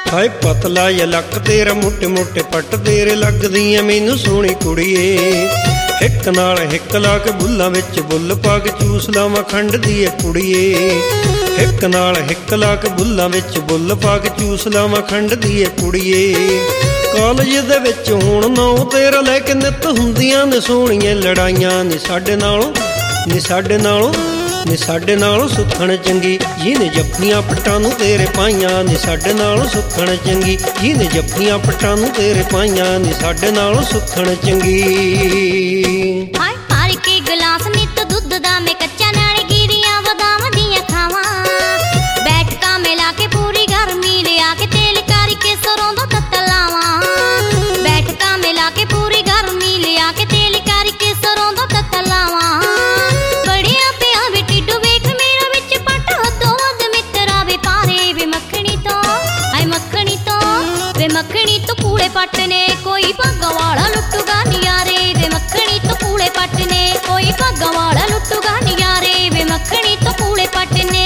ਹਾਏ ਪਤਲਾ ਜਿਹਾ ਲੱਕ ਤੇਰਾ, ਮੋਟੇ ਮੋਟੇ ਪੱਟ ਤੇਰੇ ਲੱਗਦੀ ਐ ਮੈਨੂੰ ਸੋਹਣੀ ਕੁੜੀਏ। ਹਿੱਕ ਨਾਲ ਹਿੱਕ ਲਾ ਕੇ ਬੁੱਲਾਂ ਵਿੱਚ ਬੁੱਲ ਪਾ ਕੇ ਚੂਸ ਲਾਵਾਂ ਖੰਡ ਦੀ ਐ ਕੁੜੀਏ। ਹਿੱਕ ਨਾਲ ਹਿੱਕ ਲਾ ਕੇ ਬੁੱਲਾਂ ਵਿੱਚ ਬੁੱਲ ਪਾ ਕੇ ਚੂਸ ਲਾਵਾਂ ਖੰਡ ਦੀ ਐ ਕੁੜੀਏ। ਕਾਲਜ ਦੇ ਵਿੱਚ ਹੁਣ ਨਾਉ ਤੇਰਾ ਲੈ ਕੇ ਨਿੱਤ ਹੁੰਦੀਆਂ ਨੇ ਸੋਹਣੀਆਂ ਲੜਾਈਆਂ ਨੀ ਸਾਡੇ ਨਾਲੋਂ, ਨੀ ਸਾਡੇ ਨਾਲੋਂ, ਨੀ ਸਾਡੇ ਨਾਲੋਂ ਸੁੱਖਣ ਚੰਗੀ ਜਿਹਨੇ ਜੱਫੀਆਂ ਪੱਟਾਂ ਨੂੰ ਤੇਰੇ ਪਾਈਆਂ ਨੀ ਸਾਡੇ ਨਾਲੋਂ ਸੁੱਖਣ ਚੰਗੀ ਜਿਹਨੇ ਜੱਫੀਆਂ ਪੱਟਾਂ ਨੂੰ ਤੇਰੇ ਪਾਈਆਂ ਨੀ ਸਾਡੇ ਨਾਲੋਂ ਸੁੱਖਣ ਚੰਗੀ। ਹਾਏ ਭਰ ਕੇ ਗਲਾਸ ਨਿੱਤ ਦੁੱਧ ਦਾ ਮੈਂ ਕੱਚਾ ਨਾਲੇ ਗਿਰੀਆਂ ਬਦਾਮ ਦੀਆਂ ਖਾਵਾਂ। ਬੈਠਕਾਂ ਮਿਲਾ ਕੇ ਪੂਰੀ ਗਰਮੀ ਲਿਆ ਕੇ ਤੇਲ ਕਰਕੇ ਸਰੋਂ ਦਾ ਤੱਤਾ ਲਾਵਾਂ। ਬੈਠਕਾਂ ਮਿਲਾ ਕੇ ਪੂਰੀ ਗਰਮੀ ਲਿਆ ਕੇ ਤੇਲ ਕਰਕੇ ਸਰੋਂ ਦਾ ਤੱਤਾ ਲਾਵਾਂ। ਬੜਿਆ ਪਿਆ ਵੇ ਟਿੱਡੂ ਵੇਖ ਮੇਰਾ ਵਿੱਚ ਪੱਟ ਹੱਦੋਂ ਵੱਧ ਮਿੱਤਰਾ ਵੇ ਪਾਰੇ ਵੇ ਮੱਖਣੀ ਤੋਂ, ਹਾਏ ਮੱਖਣੀ ਤੋਂ ਵੇ ਮੱਖਣੀ ਤੋਂ ਕੂਲੇ ਪੱਟ ਨੇ ਕੋਈ ਭਾਗਾਂ ਵਾਲਾ ਲੁੱਟੂਗਾ ਨਿਆਰੇ ਵੇ ਮੱਖਣੀ ਤੋਂ ਕੂਲੇ ਪੱਟ ਨੇ ਕੋਈ ਭਾਗਾਂ ਵਾਲਾ ਲੁੱਟੂਗਾ ਨਿਆਰੇ ਵੇ ਮੱਖਣੀ ਤੋਂ ਕੂਲੇ ਪੱਟ ਨੇ।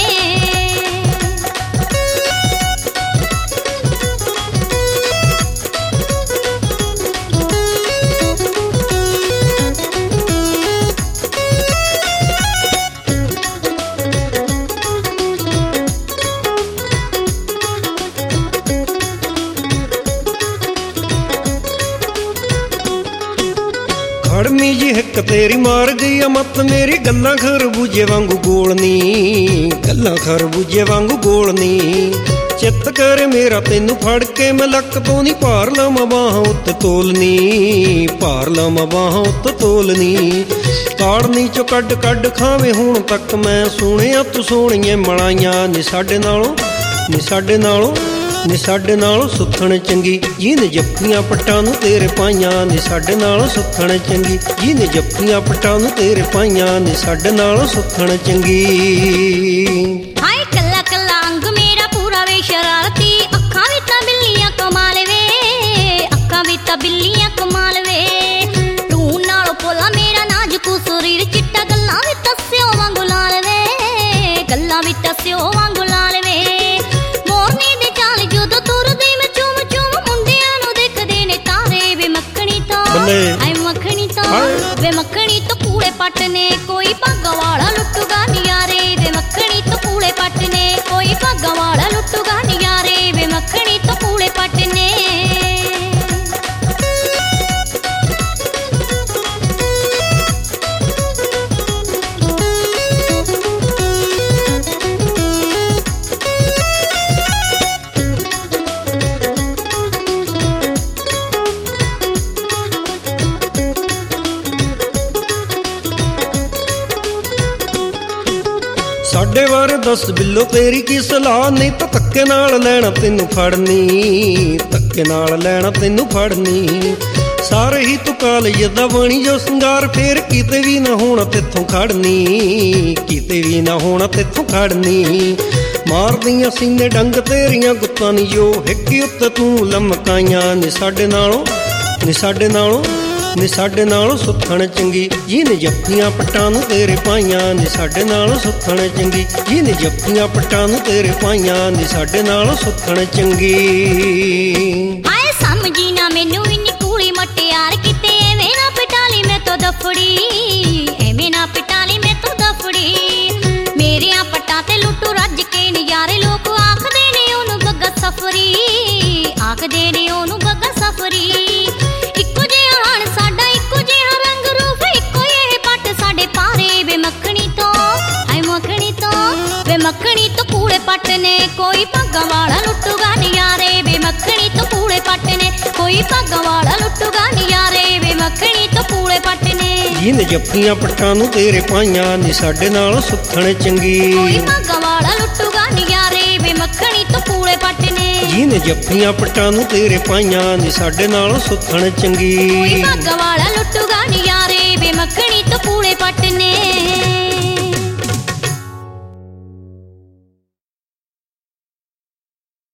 ਖੜਮੀ ਜੀ ਹਿੱਕ ਤੇਰੀ ਮਾਰ ਗਈ ਆ ਮੱਤ ਮੇਰੀ, ਗੱਲਾਂ ਖਰਬੂਜੇ ਵਾਂਗੂ ਗੋਲਨੀ, ਗੱਲਾਂ ਖਰਬੂਜੇ ਵਾਂਗੂ ਗੋਲਨੀ। ਚਿੱਤ ਕਰ ਮੇਰਾ ਤੈਨੂੰ ਫੜ ਕੇ ਮੈਂ ਲੱਕ ਤੋਂ ਨੀ ਭਾਰ ਲਵਾਂ ਬਾਹਾਂ ਉੱਤੇ ਤੋਲਨੀ, ਭਾਰ ਲਵਾਂ ਬਾਹਾਂ ਉੱਤੇ ਤੋਲਨੀ। ਕਾੜਨੀ ਚੋਂ ਕੱਢ ਕੱਢ ਖਾਵੇਂ ਹੁਣ ਤੱਕ ਮੈਂ ਸੁਣਿਆ ਤੂੰ ਸੋਹਣੀਆਂ ਮਲਾਈਆਂ ਨੀ ਸਾਡੇ ਨਾਲੋਂ, ਨੀ ਸਾਡੇ ਨਾਲੋਂ, ਨੀ ਸਾਡੇ ਨਾਲੋਂ ਸੁੱਖਣ ਚੰਗੀ ਜਿਹਨੇ ਜੱਫੀਆਂ ਪੱਟਾਂ ਨੂੰ ਤੇਰੇ ਪਾਈਆਂ ਨੀ ਸਾਡੇ ਨਾਲੋਂ ਸੁੱਖਣ ਚੰਗੀ ਜਿਹਨੇ ਜੱਫੀਆਂ ਪੱਟਾਂ ਨੂੰ ਤੇਰੇ ਪਾਈਆਂ ਨੀ ਸਾਡੇ ਨਾਲੋਂ ਸੁੱਖਣ ਚੰਗੀ। ਹਾਏ ਕੱਲਾ ਕੱਲਾ ਅੰਗ ਮੇਰਾ ਪੂਰਾ ਵੇ ਸ਼ਰਾਰਤੀ, ਅੱਖਾਂ ਵੀ ਤਾਂ ਬਿੱਲੀਆਂ ਕਮਾਲ ਵੇ, ਅੱਖਾਂ ਵੀ ਤਾਂ ਬਿੱਲੀਆਂ ਕਮਾਲ ਵੇ। ਤੂੰ ਨਾਲੋਂ ਪੋਲਾ ਮੇਰਾ ਨਾਜ਼ੁਕ ਸਰੀਰ ਚਿੱਟਾ, ਗੱਲਾਂ ਵੀ ਤਾਂ ਸਿਓ ਵਾਂਗੂ ਲਾਲ ਵੇ, ਗੱਲਾਂ ਵੀ ਤਾਂ ਸਿਓ ਵਾਂਗੂ ਲਾਲ ਵੇ। ਮੋਰਨੀ ਦੇ ਚਾਲ ਜਦੋਂ ਤੁਰਦੀ ਮੈਂ ਚੁੰਮ ਚੁੰਮ ਮੁੰਡਿਆਂ ਨੂੰ ਦੇਖਦੇ ਨੇ ਤਾਰੇ ਵੇ ਮੱਖਣੀ ਤੋਂ, ਹਾਏ ਮੱਖਣੀ ਤੋਂ ਵੇ ਮੱਖਣੀ ਤੋਂ ਕੂਲੇ ਪੱਟ ਨੇ ਕੋਈ ਭਾਗਾਂ ਵਾਲਾ ਲੁੱਟੂਗਾ ਨਿਆਰੇ ਵੇ ਮੱਖਣੀ ਤੋਂ ਕੂਲੇ ਪੱਟ ਨੇ ਕੋਈ ਭਾਗਾਂ ਵਾਲਾ ਲੁੱਟੂਗਾ ਨਿਆਰੇ ਵੇ ਮੱਖਣੀ ਤੋਂ ਕੂਲੇ ਪੱਟ ਨੇ। ਸਾਡੇ ਬਾਰੇ ਦੱਸ ਬਿੱਲੋ ਤੇਰੀ ਕੀ ਸਲਾਹ, ਨਹੀਂ ਤਾਂ ਧੱਕੇ ਨਾਲ ਲੈਣਾ ਤੈਨੂੰ ਫੜਨੀ, ਧੱਕੇ ਨਾਲ ਲੈਣਾ ਤੈਨੂੰ ਫੜਨੀ। ਸਾਰੇ ਹੀ ਤੂੰ ਕਾਲਜ ਦਾ ਬਣੀ ਜੋ ਸਿੰਗਾਰ, ਫੇਰ ਕਿਤੇ ਵੀ ਨਾ ਹੋਣਾ ਤੇਥੋਂ ਖੜਨੀ, ਕਿਤੇ ਵੀ ਨਾ ਹੋਣਾ ਤੇਥੋਂ ਖੜਨੀ। ਮਾਰਦੀਆਂ ਸੀਨੇ ਡੰਗ ਤੇਰੀਆਂ ਗੁੱਤਾਂ ਨੀ ਜੋ ਹਿੱਕ ਉੱਤੇ ਤੂੰ ਲਮਕਾਈਆਂ ਨੀ ਸਾਡੇ ਨਾਲੋਂ, ਨੀ ਸਾਡੇ ਨਾਲੋਂ, ਨੀ ਸਾਡੇ ਨਾਲੋਂ ਸੁੱਖਣ ਚੰਗੀ ਜਿਹਨੇ ਜੱਫੀਆਂ ਪੱਟਾਂ ਨੂੰ ਤੇਰੇ ਪਾਈਆਂ ਨੀ ਸਾਡੇ ਨਾਲੋਂ ਸੁੱਖਣ ਚੰਗੀ ਜਿਹਨੇ ਜੱਫੀਆਂ ਪੱਟਾਂ ਨੂੰ ਤੇਰੇ ਪਾਈਆਂ ਨੀ ਸਾਡੇ ਨਾਲੋਂ ਸੁੱਖਣ ਚੰਗੀ। ਹਾਏ ਸਮਝੀ ਨਾ ਮੈਨੂੰ ਇੰਨੀ ਕੂਲੀ ਮਟਿਆਰ, ਕਿਤੇ ਐਵੇਂ ਨਾ ਪਟਾਲੀ ਮੈਂ ਤੋਂ ਦਫੜੀ, ਐਵੇਂ ਨਾ ਪਟਾਲੀ ਮੈਂ ਤੋਂ ਦਫੜੀ। ਮੇਰਿਆਂ ਪੱਟਾਂ ਤੇ ਲੁੱਟੂ ਰੱਜ ਕੇ ਨਜ਼ਾਰੇ, ਲੋਕ ਆਖਦੇ ਨੇ ਉਹਨੂੰ ਬੱਗਾ ਸਫਰੀ, ਆਖਦੇ ਨੇ ਉਹਨੂੰ ਬੱਗਾ ਸਫਰੀ। ਇੱਕੋ ਜਿਹਾ ਹਣ ਸਾਡਾ, ਇੱਕੋ ਜਿਹਾ ਰੰਗ ਰੂਪ, ਇੱਕੋ ਇਹ ਪੱਟ ਸਾਡੇ ਪਾਰੇ ਵੇ ਮੱਖਣੀ ਤੋਂ, ਹਾਏ ਮੱਖਣੀ ਤੋਂ ਵੇ ਮੱਖਣੀ ਤੋਂ ਕੂਲੇ ਪੱਟ ਨੇ ਕੋਈ ਭਾਗਾਂ ਵਾਲਾ ਲੁੱਟੂਗਾ ਨਿਆਰੇ ਵੇ ਮੱਖਣੀ ਤੋਂ ਕੂਲੇ ਪੱਟ ਨੇ ਕੋਈ ਭਾਗਾਂ ਵਾਲਾ ਲੁੱਟੂਗਾ ਨਿਆਰੇ ਵੇ ਮੱਖਣੀ ਤੋਂ ਕੂਲੇ ਪੱਟ ਨੇ। ਜਿਹਨੇ ਜੱਫੀਆਂ ਪੱਟਾਂ ਨੂੰ ਤੇਰੇ ਪਾਈਆਂ ਨੀ ਸਾਡੇ ਨਾਲੋਂ ਸੁੱਖਣ ਚੰਗੀ ਕੋਈ ਭਾਗਾਂ ਵਾਲਾ ਲੁੱਟੂਗਾ ਨਿਆਰੇ ਵੇ ਮੱਖਣੀ ਤੋਂ ਕੂਲੇ ਪੱਟ ਨੇ। ਜਿਹਨੇ ਜੱਫੀਆਂ ਪੱਟਾਂ ਨੂੰ ਤੇਰੇ ਪਾਈਆਂ ਨੀ ਸਾਡੇ ਨਾਲੋਂ ਸੁੱਖਣ ਚੰਗੀ ਕੋਈ ਭਾਗਾਂ ਵਾਲਾ ਲੁੱਟੂਗਾ ਨਿਆਰੇ ਵੇ ਮੱਖਣੀ ਤੋਂ ਕੂਲੇ ਪੱਟ ਨੇ।